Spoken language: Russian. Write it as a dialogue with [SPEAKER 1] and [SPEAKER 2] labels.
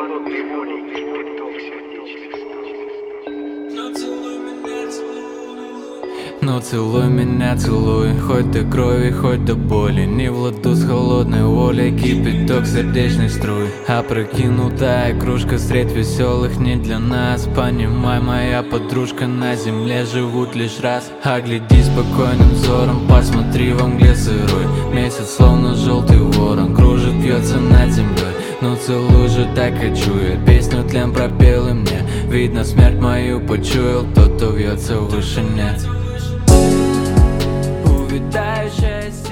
[SPEAKER 1] холодной волей кипяток сердечных
[SPEAKER 2] Ну целуй меня, целуй, хоть до крови, хоть до боли. Не в ладу с холодной волей кипяток сердечных струй. Опрокинутая кружка средь веселых не для нас. Понимай, моя подружка, на земле живут лишь раз. Огляди спокойным взором, посмотри во мгле сырой. Месяц словно желтый ворон кружит, бьется над землей. Ну целуй же, так хочу я, песню тлен пропел и мне. Видно, смерть мою почуял тот, кто вьется в вышине. Увядающая